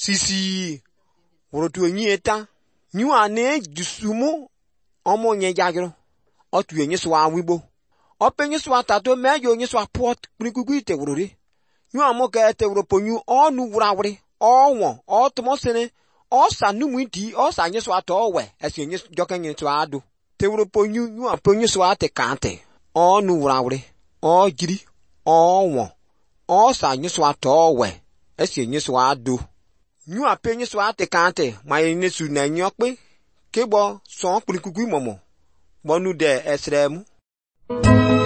sisi worotu enyi eta nyu ane jisumu omo nye jagiro otu enyi swa wibo openyi swa tato mejo enyi swa pot prikugu te worori nyu amoke te woroponyu onu wurawri onwo otumosene osa numwiti osa nyi swa to we esi enyi joke nyi swa adu te woroponyu nyu aponyi swa te kante onu wurawri ojiri onwo osa nyi swa to we esi enyi swa adu nyu apenyi swa te kante ma enyi su na nyokpe kebo so prikugu momo bonu de esremu